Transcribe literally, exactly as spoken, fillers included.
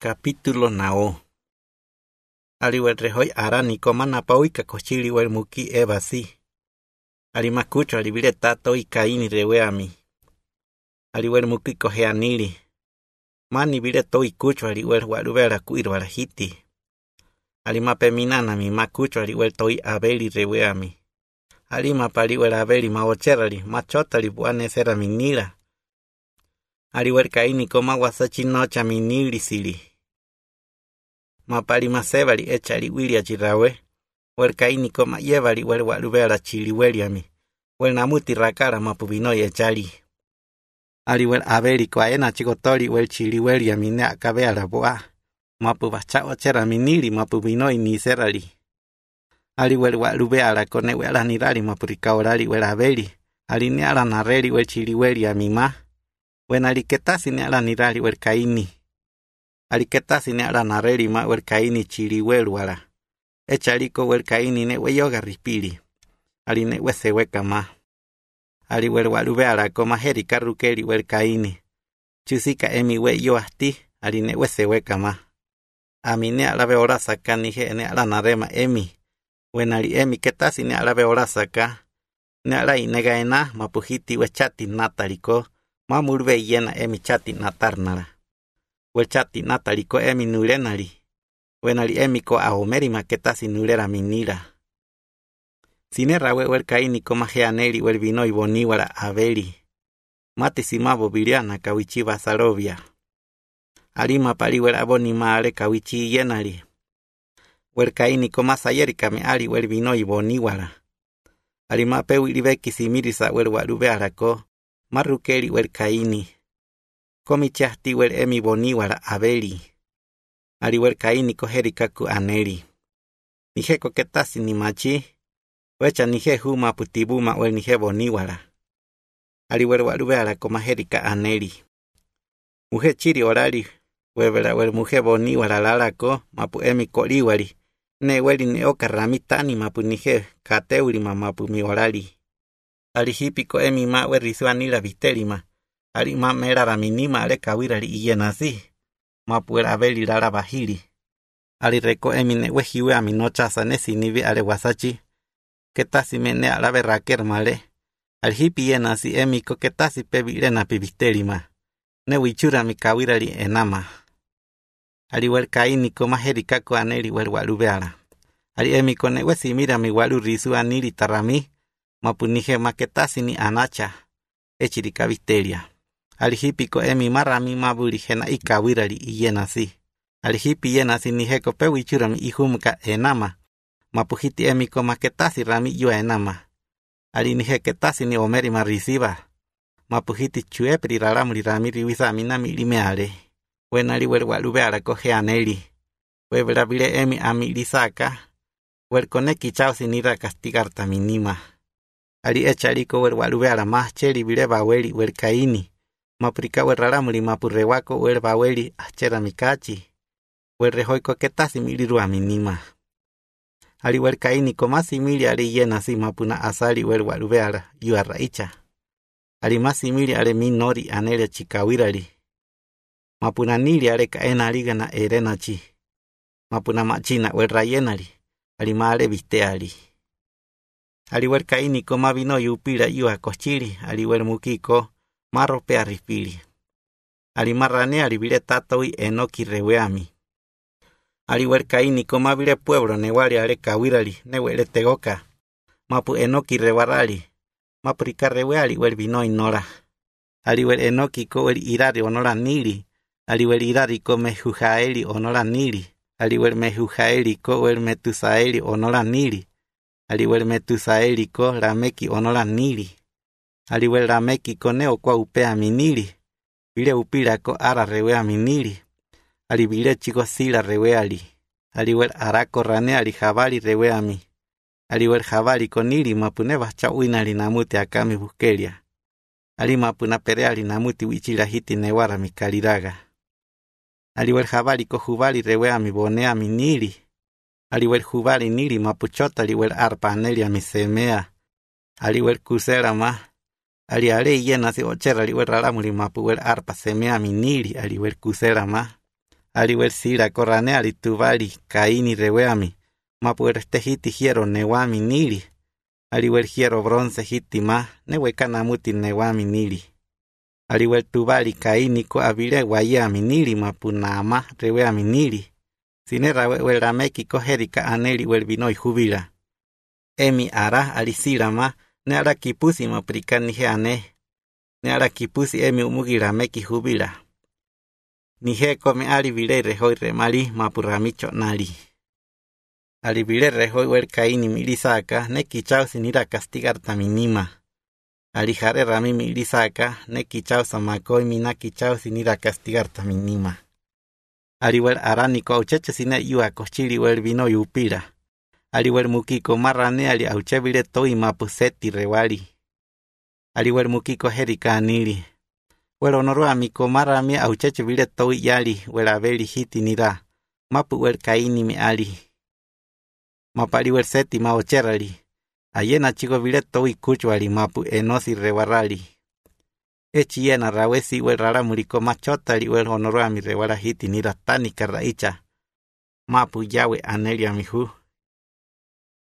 Capítulo nao. Aliwel rehoy arani komana pauika kochili wel muki ebasi. Alimakucho alibile tato i kaini reweami. Aliwel muki koheanili. Mani bile to ikucho aliwel walubela kuiro alahiti. Alimape minana mi makucho aliwel to i abeli reweami. Alima paliwel abeli maocherali machota libuane sera minila. Aliwel kaini koma wasachi nocha minili sili. Mapali masebali echali wili achirawe. Wel kaini koma yevali wel walubela chili weliami. Wel namuti rakara mapubino echali. Aliwel abeli kwa ena chikotoli wel chili weliami ne akabela boa. Mapubacha ochera minili mapubino iniserali. Aliwel walubela kone wela nirali mapurikaolali wel abeli. Aline ala nareli wel chili weliami ma. Wen aliketasi ne ala nirali wel kaini. Aliketasi ne ala nareli ma wel kaini chili welu ala. Echaliko wel kaini ne we yoga ripili. Aline we seweka ma. Ali wel walube ala koma heri karukeli wel kaini. Chusika emi we yo ahti. Aline we seweka ma. Amine ala be ora saka nije ne ala narema emi. Wen ali emi ketasi ne ala be ora saka. Ne ala inega ena mapuhiti we chati nataliko. Mamurbe yena emi chati natarnala. Wel chati nataliko emi nulenali. Wenali emi ko ahomeri maketasi nulera minira. Sinera we wel kaini koma heaneli wel vino y boni wala abeli. Mati simabo biliana kawichi basalovia. Alima pali wel aboni maale kawichi yenali. Wel kaini koma sayeri kame ali wel vino y boni wala. Alima pe wilibeki simirisa wel walube alako. Marukeli wel kaini. Komi chahti wel emi boni wala abeli. Ali wel kaini koheri kaku aneli. Nije koketasi ni machi. Wecha nije huma putibuma wel nije boni wala. Ali wel walube ala koma herika aneli. Muhe chiri orali. Webela wel muhe boni wala lalako. Mapu emi koliwali. Ne weli ne oka ramitani mapu nije kateuli mapu mi orali. Ali hipiko emi ma we risuanila vitelima. Ali ma mera raminima ale kawirali iyenasi. Mapu el abeli lara bahili. Ali reko emi ne we hiwe aminocha sanesi nivi ale wasachi. Ketasi me ne ala berraker male. Ali hipi yenasi emi ko ketasi pebile na pivitelima. Ne wichura mi kawirali enama. Ali wel kaini koma herikako aneli wel walubeala. Ali emi ko ne we simira mi walu risu anili tarami. Mapu nije maketasi ni anacha. Echirika vitelia. Alihipiko emi marami mabuli hena ikawirali iyenasi. Alihipi yenasi niheko pewichurami ihumka enama. Mapuhiti emi ko maketasi rami yua enama. Ali niheketasi ni omeri marisiba. Mapuhiti chuepri raramuli rami riwisa aminami limeale. Wenali wel walube ala kohe aneli. Webrabile emi ami lisaka. Wel koneki chao sinira castigarta minima. Ali echaliko wel walube ala más cheri bileba weli wel kaini. Mapurika wel raramuli mapurrewako wel baweli achera mikachi. Wel rehoiko ketasi miliru aminima. Ali wel kaini koma simili ali yenasi mapuna asali wel walube ala yuarra icha. Ali mas simili ale minori anele chikawirali. Mapuna nili ale kaena aligana erenachi. Mapuna machina wel rayenali. Ali maale visteali. Ali wel kaini koma vino yupila yua kochili. Ali wel mukiko. Marrope arripili. Ali marrane alibile tatoi enoki reweami. Ali wel kaini koma bile pueblo newali ale kawirali newele tegoka. Mapu enoki rewarali. Mapurika reweali wel vino inora. Ali wel enoki ko wel irari onora nili. Ali wel irari ko mehujaeli onora nili. Ali wel mehujaeli ko wel metusaeli onora nili. Ali wel metusaeli ko rameki onora nili. Ali wel rameki koneo kwa upea minili. Vile upila ko ara rewea minili. Ali vile chico sila reweali. Ali wel arako rane ali jabali reweami. Ali wel jabali konili mapune bacha uinali namuti akami buskelia. Ali mapuna pereali namuti wichila hiti newara mikaliraga. Ali wel jabali ko jubali reweami bonea minili. Ali wel jubali nili mapuchota ali wel arpa anelia misemea. Ali wel kusera ma. Ali ale yenasi ochera ali wel raramuli mapu wel arpa semea minili ali wel kusera ma. aliwel sila korane alitubali Kaini reweami, mapuerte hiti hiero newami nili, aliwel hiero bronce hiti ma, newekana muti newami nili. Aliwel tubali Kaini ko abile wayami nili mapunama reweami nili, sinera welameki ko herika aneli wel binoi jubila. Emi ara alisila ma, ne ara kipusi maprikani heane, ne ara kipusi emi umugila meki jubila. Nije come alibile rehoi remali mapuramicho nali. Alibile rehoi wel Kaini milisaka, ne kichao sinira castigar taminima. Alijare rami milisaka, ne kichao samakoi mina kichao sinira castigar taminima. Aliwel araniko aucheche sine yua kochili wel vino yupira. Aliwel mukiko marrane ali auchebile toi mapuseti rewali. Aliwel mukiko herika anili. Wel honoro amiko marami aucheche vile toi yali wel abeli hiti nira. Mapu wel Kaini mi ali. Mapali wel seti maocherali. Ayena chico vile toi kuchwali mapu enosi rewarali. Echi yena rawesi wel rara muriko machotali wel honoro ami rewala hiti nira tani karaicha. Mapu yawe aneli amihu.